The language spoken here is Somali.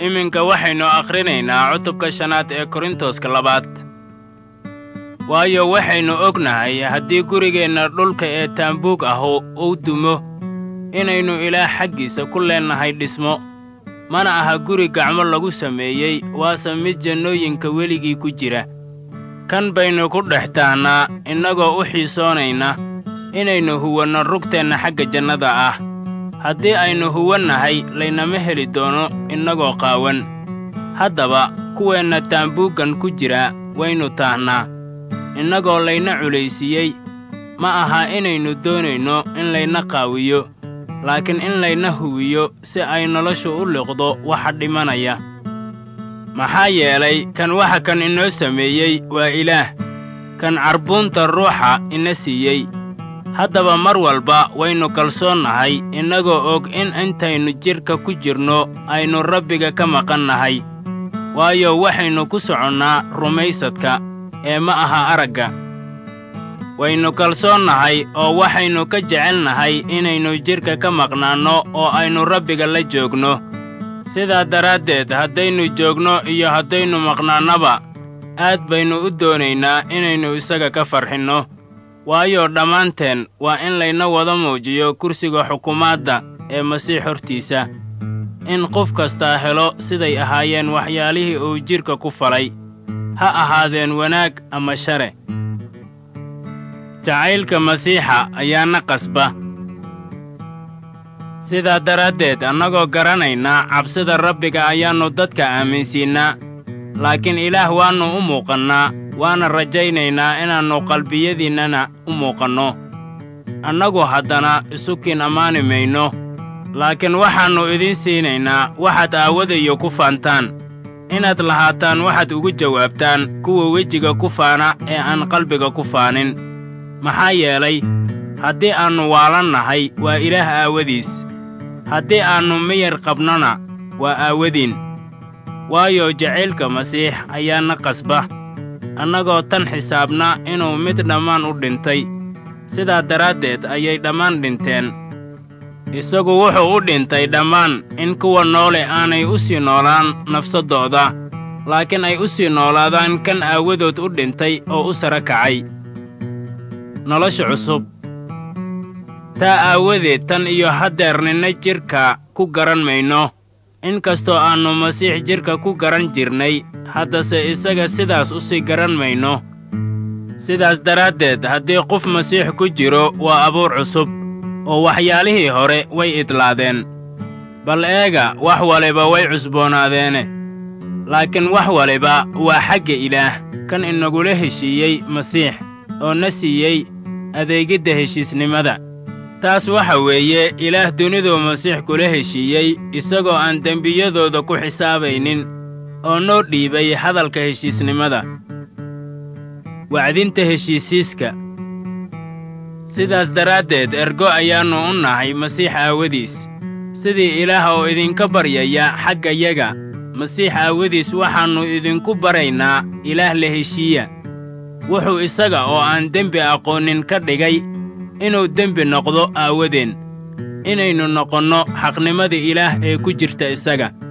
iminka waxaynu akhrinaynaa cutubka 5 ee Korintoska 2. waayo waxaynu ognahay haddii gurigeenna dhulka ee taambuug uu dumo inaynu Ilaah xaggiisa ku leenahay dhismo, mana aha guri gacmo lagu sameeyey, waase mid jannooyinka weligii ku jira. kan baynu ku dhex taahnaa innagoo u xiisoonayna inaynu huwanno rugteenna xagga jannada ah. haddii aynu huwannahay laynama heli doono innagoo qaawan. haddaba kuweenna taambuuggan ku jira waynu taahnaa innagoo layna culaysiiyey, ma aha inaynu doonayno in layna qaawiyo, laakiin in layna huwiyo si ay noloshu u liqdo waxa dhimanaya. maxaa yeelay kan waxa kan inoo sameeyey waa Ilaah, kan carbuunta ruuxa ina siiyey. haddaba mar walba waynu kalsoonnahay innagoo og in intaynu jidhka ku jirno aynu Rabbiga ka maqannahay, waayo waxaynu ku soconnaa rumaysadka ee ma aha aragga. waynu kalsoonnahay oo waxaynu ka jecelnahay inaynu jidhka ka maqnaanno oo aynu Rabbiga la joogno. sidaa daraaddeed haddaynu joogno iyo haddaynu maqnaannaba, aad baynu u doonaynaa inaynu isaga ka farxinno. waayo dhammaanteen waa in layna wada muujiyo kursiga xukuumaadda ee Masiix hortiisa, in qof kastaa helo siday ahaayeen waxyaalihii uu jidhka ku falay, ha ahaadeen wanaag ama share. jacaylka Masiixa ayaana qasba. sidaa daraaddeed annagoo garanayna cabsida Rabbiga ayaannu dadka aaminsiinnaa, laakiin Ilaah waannu u muuqannaa, waana rajaynaynaa inaannu qalbiyadiinnana u muuqanno. annagu haddana isukiin ammaani mayno, laakiin waxaannu idin siinaynaa waxaad aawadayo ku faantaan, inaad lahaataan waxaad ugu jawaabtaan kuwa wejiga ku faana ee aan qalbiga ku faanin. maxaa yeelay haddii aannu waalannahay waa Ilaah aawadiis, haddii aannu miyir qabnona waa aawadiin. waayo jacaylka Masiix ayaana qasba, annagoo tan xisaabna inuu mid dhammaan u dhintay. sidaa daraaddeed ayay dhammaan dhinteen. isagu wuxuu u dhintay dhammaan in kuwa noole aanay u sii noolaan nafsaddooda, laakiin ay u sii noolaadaan kan aawadood u dhintay oo u sara kacay. nolosha cusub. taa aawadeed tan iyo haddeer ninna jidhka ku garan mayno. in kastoo aannu Masiix jidhka ku garan jirnay, haddase isaga sidaas u sii garan mayno. sidaas daraaddeed haddii qof Masiix ku jiro waa abuur cusub, oo waxyaalihii hore way idlaadeen. bal eega, wax waliba way cusboonaadeene. laakiin wax waliba waa xagga Ilaah, kan inagula heshiiyey Masiix, oo na siiyey adeegidda heshiisnimada. taas waxa weeye Ilaah duniduu Masiix kula heshiiyey, isagoo aan dembiyadooda ku xisaabaynin, oo noo dhiibay hadalka heshiisnimada. wacdinta heshiisiiska. sidaas daraaddeed ergo ayaannu u nahay Masiix aawadiis. sidii Ilaah oo idinka baryaya xaggayaga, Masiix aawadiis waxaannu idinku baraynaa Ilaah la heshiiya. wuxuu isaga oo aan dembi aqoonin ka dhigay inuu dembi noqdo aawadeen, inaynu noqonno xaqnimada Ilaah ee ku jirta isaga.